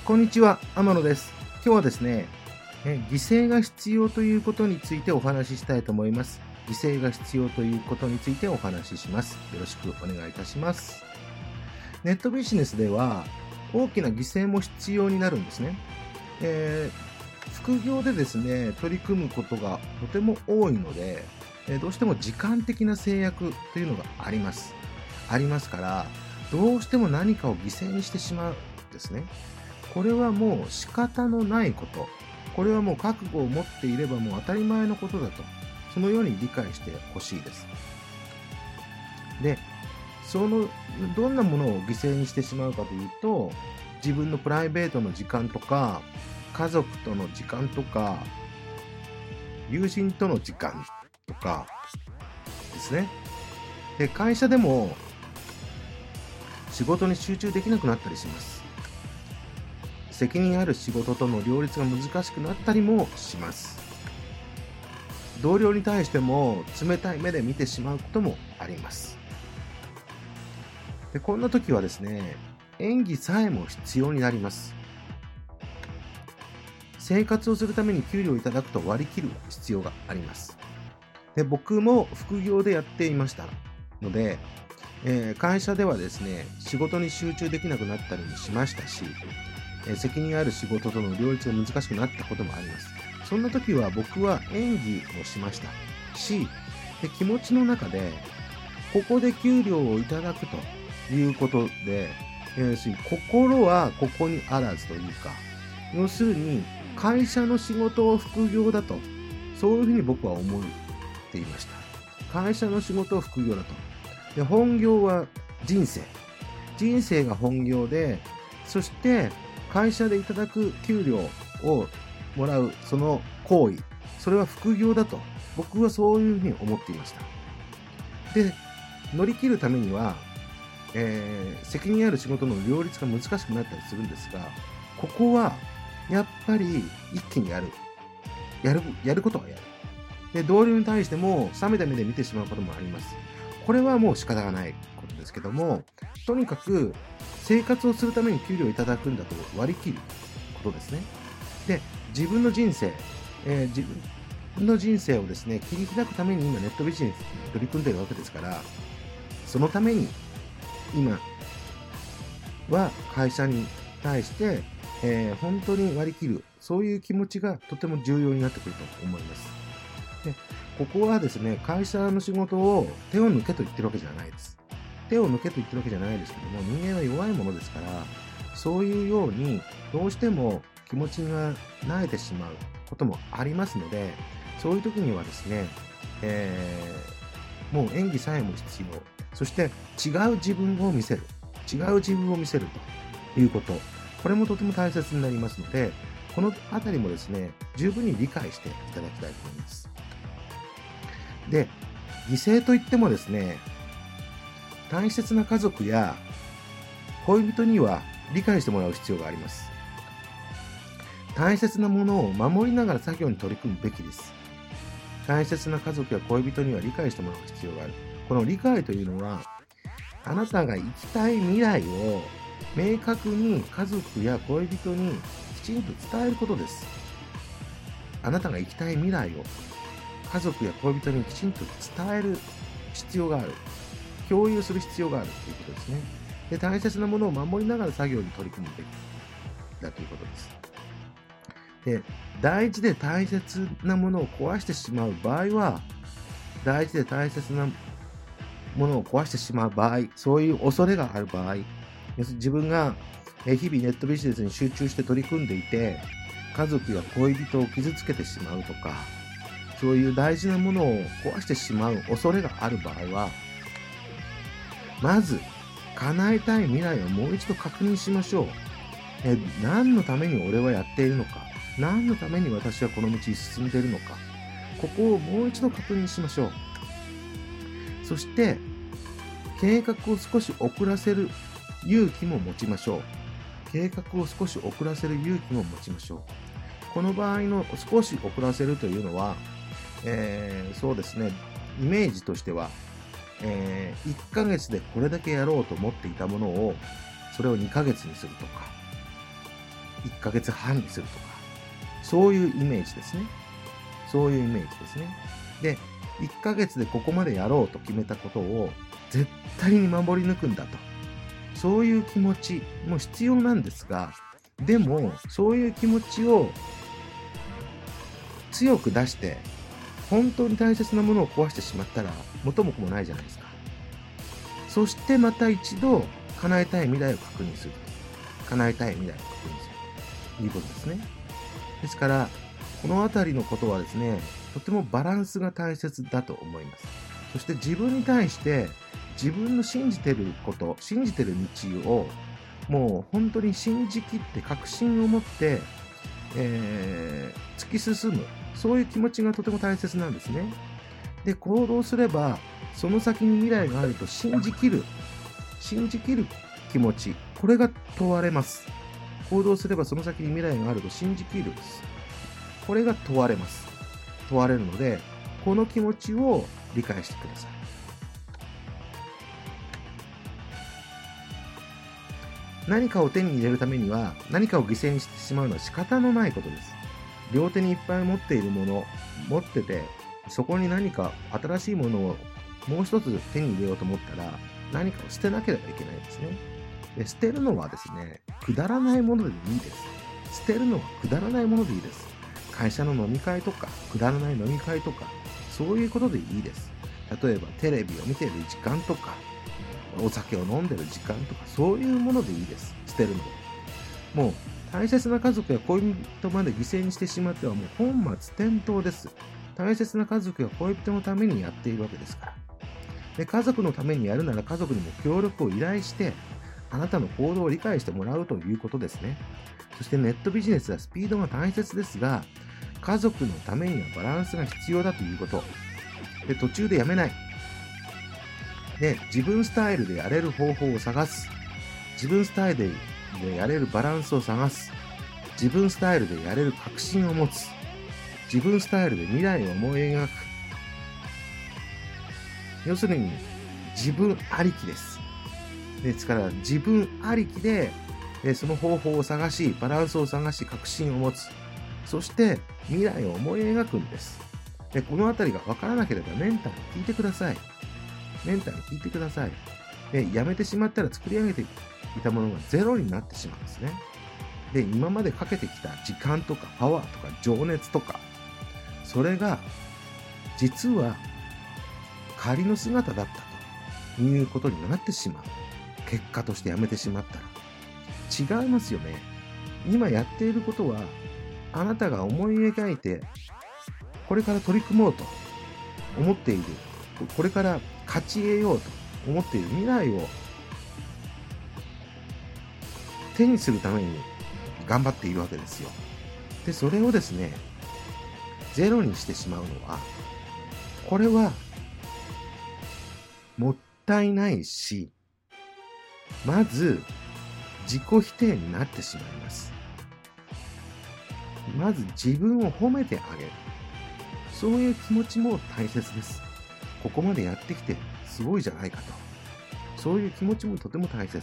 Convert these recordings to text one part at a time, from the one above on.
こんにちは、天野です。今日はですね、犠牲が必要ということについてお話ししたいと思います。犠牲が必要ということについてお話しします。よろしくお願いいたします。ネットビジネスでは大きな犠牲も必要になるんですね。副業でですね、取り組むことがとても多いので、どうしても時間的な制約というのがあります。ありますから、どうしても何かを犠牲にしてしまうんですね。これはもう仕方のないこと。これはもう覚悟を持っていればもう当たり前のことだと。そのように理解してほしいです。で、どんなものを犠牲にしてしまうかというと、自分のプライベートの時間とか、家族との時間とか、友人との時間とかですね。で、会社でも仕事に集中できなくなったりします。責任ある仕事との両立が難しくなったりもします。同僚に対しても冷たい目で見てしまうこともあります。で、こんな時はですね、演技さえも必要になります。生活をするために給料をいただくと割り切る必要があります。で、僕も副業でやっていましたので、会社ではですね、仕事に集中できなくなったりもしましたし、責任ある仕事との両立が難しくなったこともあります。そんな時は僕は演技をしましたし、気持ちの中で、ここで給料をいただくということで、心はここにあらずというか、要するに会社の仕事を副業だと、そういうふうに僕は思っていました。会社の仕事を副業だと。で、本業は人生。人生が本業で、そして会社でいただく給料をもらうその行為、それは副業だと、僕はそういうふうに思っていました。で、乗り切るためには、責任ある仕事の両立が難しくなったりするんですが、ここはやっぱり一気にやることはやる。で、同僚に対しても冷めた目で見てしまうこともあります。これはもう仕方がないことですけども、とにかく生活をするために給料をいただくんだと割り切ることですね。で、自分の人生をですね、切り開くために今ネットビジネスに取り組んでいるわけですから、そのために今は会社に対して、本当に割り切る、そういう気持ちがとても重要になってくると思います。で、ここはですね、会社の仕事を手を抜けと言ってるわけじゃないです。手を抜けと言ってるわけじゃないですけども、人間は弱いものですから、そういうようにどうしても気持ちが慣れてしまうこともありますので、そういう時にはですね、もう演技さえも必要。そして違う自分を見せるということ。これもとても大切になりますので、このあたりもですね、十分に理解していただきたいと思います。で、犠牲といってもですね、大切な家族や恋人には理解してもらう必要があります。大切なものを守りながら作業に取り組むべきです。大切な家族や恋人には理解してもらう必要がある。この理解というのは、あなたが生きたい未来を明確に家族や恋人にきちんと伝えることです。あなたが生きたい未来を家族や恋人にきちんと伝える必要がある。共有する必要があるということですね。で、大切なものを守りながら作業に取り組むべきだということです。で、大事で大切なものを壊してしまう場合は、大事で大切なものを壊してしまう場合、そういう恐れがある場合、要するに自分が日々ネットビジネスに集中して取り組んでいて、家族や恋人を傷つけてしまうとか、そういう大事なものを壊してしまう恐れがある場合は、まず、叶えたい未来をもう一度確認しましょう。何のために俺はやっているのか。何のために私はこの道に進んでいるのか。ここをもう一度確認しましょう。そして、計画を少し遅らせる勇気も持ちましょう。計画を少し遅らせる勇気も持ちましょう。この場合の少し遅らせるというのは、そうですね、イメージとしては、1ヶ月でこれだけやろうと思っていたものを、それを2ヶ月にするとか、 1ヶ月半にするとか、そういうイメージですね。そういうイメージですね。で、1ヶ月でここまでやろうと決めたことを絶対に守り抜くんだと。そういう気持ちも必要なんですが、でも、そういう気持ちを強く出して、本当に大切なものを壊してしまったら、元も子もないじゃないですか。そしてまた一度、叶えたい未来を確認する。叶えたい未来を確認する。ということですね。ですから、このあたりのことはですね、とてもバランスが大切だと思います。そして自分に対して、自分の信じてること、信じてる道を、もう本当に信じきって確信を持って、突き進む。そういう気持ちがとても大切なんですね。で、行動すれば、その先に未来があると信じきる気持ち、これが問われます。行動すればその先に未来があると信じきる。これが問われます。問われるので、この気持ちを理解してください。何かを手に入れるためには、何かを犠牲にしてしまうのは仕方のないことです。両手にいっぱい持っているもの、持ってて、そこに何か新しいものをもう一つ手に入れようと思ったら、何かを捨てなければいけないんですね。で、捨てるのはですね、くだらないものでいいです。捨てるのはくだらないものでいいです。会社の飲み会とか、くだらない飲み会とか、そういうことでいいです。例えばテレビを見ている時間とか、お酒を飲んでる時間とか、そういうものでいいです。捨てるのは。もう大切な家族や恋人まで犠牲にしてしまってはもう本末転倒です。大切な家族や恋人のためにやっているわけですから。で、家族のためにやるなら家族にも協力を依頼して、あなたの行動を理解してもらうということですね。そしてネットビジネスはスピードが大切ですが、家族のためにはバランスが必要だということ。で、途中でやめない。で、自分スタイルでやれる方法を探す。自分スタイルでやれるバランスを探す。自分スタイルでやれる確信を持つ。自分スタイルで未来を思い描く。要するに、自分ありきです。ですから、自分ありきで、その方法を探し、バランスを探し、確信を持つ。そして、未来を思い描くんです。で、このあたりが分からなければ、メンターに聞いてください。メンターに聞いてください。で、やめてしまったら作り上げていたものがゼロになってしまうんですね。で、今までかけてきた時間とかパワーとか情熱とか、それが、実は、仮の姿だったということになってしまう。結果としてやめてしまったら。違いますよね。今やっていることは、あなたが思い描いて、これから取り組もうと思っている。これから勝ち得ようと思っている未来を手にするために頑張っているわけですよ。で、それをですね、ゼロにしてしまうのは、これはもったいないし、まず自己否定になってしまいます。まず自分を褒めてあげる。そういう気持ちも大切です。ここまでやってきてすごいじゃないかと。そういう気持ちもとても大切です。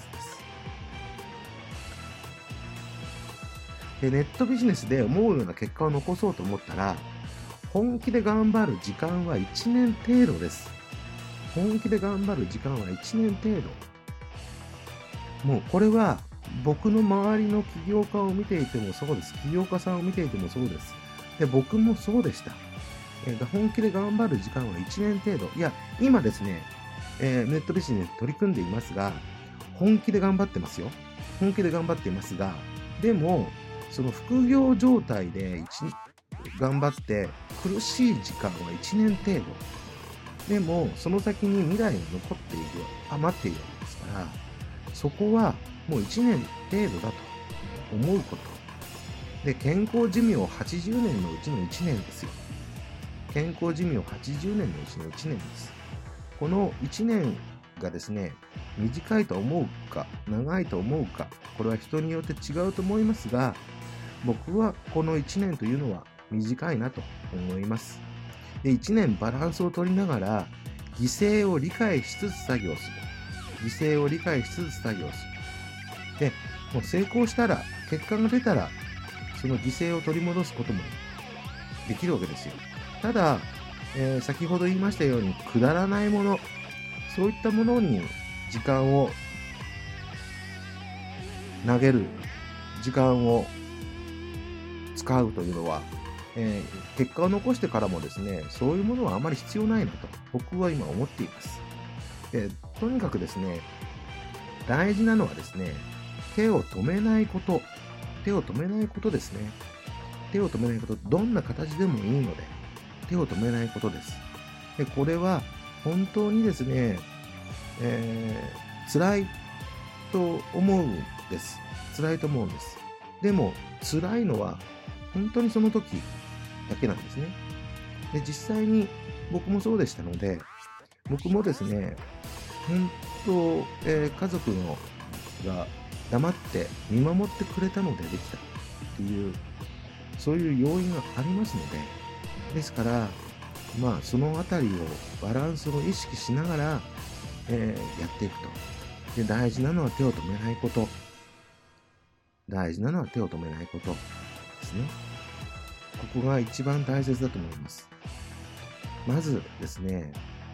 で、ネットビジネスで思うような結果を残そうと思ったら、本気で頑張る時間は1年程度です。本気で頑張る時間は1年程度。もうこれは僕の周りの起業家を見ていてもそうです。起業家さんを見ていてもそうです。で、僕もそうでした。本気で頑張る時間は1年程度。いや、今ですね、ネットビジネス取り組んでいますが、本気で頑張ってますよ。本気で頑張っていますが、でも、その副業状態で頑張って苦しい時間は1年程度。でも、その先に未来が残っている、余っているわけですから、そこはもう1年程度だと思うこと。で、健康寿命80年のうちの1年ですよ。健康寿命80年のうちの1年です。この1年がですね、短いと思うか、長いと思うか、これは人によって違うと思いますが、僕はこの1年というのは短いなと思います。で、1年バランスを取りながら、犠牲を理解しつつ作業する。犠牲を理解しつつ作業する。で、もう成功したら結果が出たら、その犠牲を取り戻すこともできるわけですよ。ただ、先ほど言いましたように、くだらないもの、そういったものに時間を投げる、時間を使うというのは、結果を残してからもですね、そういうものはあまり必要ないなと、僕は今思っています。とにかくですね、大事なのはですね、手を止めないこと。手を止めないことですね。手を止めないこと。どんな形でもいいので、手を止めないことです。で、これは本当にですね、辛いと思うんです。辛いと思うんです。でも、辛いのは本当にその時だけなんですね。で、実際に僕もそうでしたので、僕もですね、本当、家族が黙って見守ってくれたのでできたっていう、そういう要因がありますので、ですから、そのあたりをバランスを意識しながら、やっていくと。で、大事なのは手を止めないこと。大事なのは手を止めないことですね。ここが一番大切だと思います。まずですね、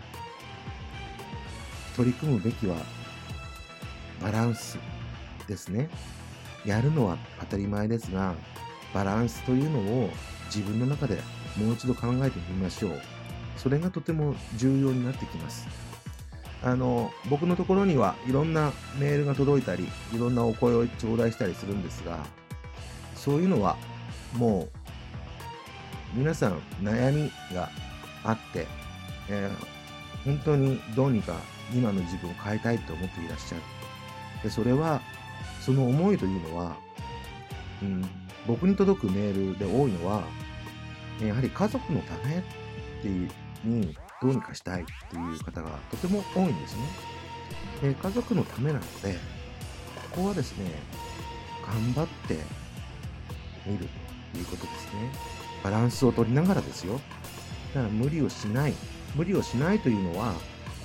取り組むべきはバランスですね。やるのは当たり前ですが、バランスというのを自分の中でもう一度考えてみましょう。それがとても重要になってきます。僕のところにはいろんなメールが届いたり、いろんなお声を頂戴したりするんですが、そういうのはもう皆さん悩みがあって、本当にどうにか今の自分を変えたいと思っていらっしゃる。で、それは、その思いというのは、僕に届くメールで多いのは、やはり家族のためっていうにどうにかしたいっていう方がとても多いんですね。家族のためなので、ここはですね、頑張ってみるということですね。バランスを取りながらですよ。だから無理をしない。無理をしないというのは、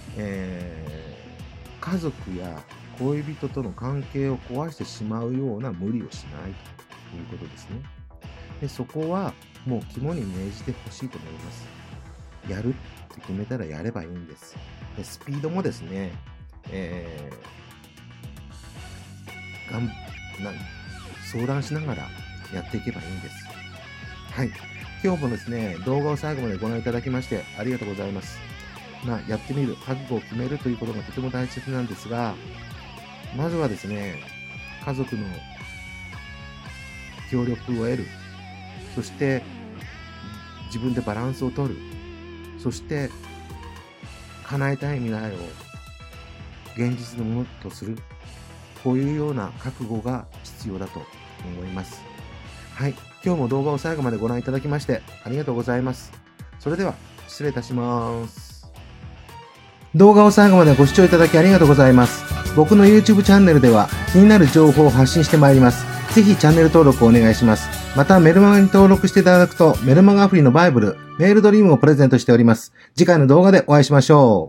家族や恋人との関係を壊してしまうような無理をしないということですね。で、そこはもう肝に銘じてほしいと思います。やるって決めたらやればいいんです。で、スピードもですね、相談しながらやっていけばいいんです。はい。今日もですね、動画を最後までご覧いただきましてありがとうございます。やってみる、覚悟を決めるということがとても大切なんですが、まずはですね、家族の協力を得る。そして、自分でバランスを取る。そして、叶えたい未来を現実のものとする。こういうような覚悟が必要だと思います。はい。今日も動画を最後までご覧いただきましてありがとうございます。それでは、失礼いたします。動画を最後までご視聴いただきありがとうございます。僕の YouTube チャンネルでは気になる情報を発信してまいります。ぜひチャンネル登録をお願いします。またメルマガに登録していただくとメルマガアプリのバイブル、メールドリームをプレゼントしております。次回の動画でお会いしましょう。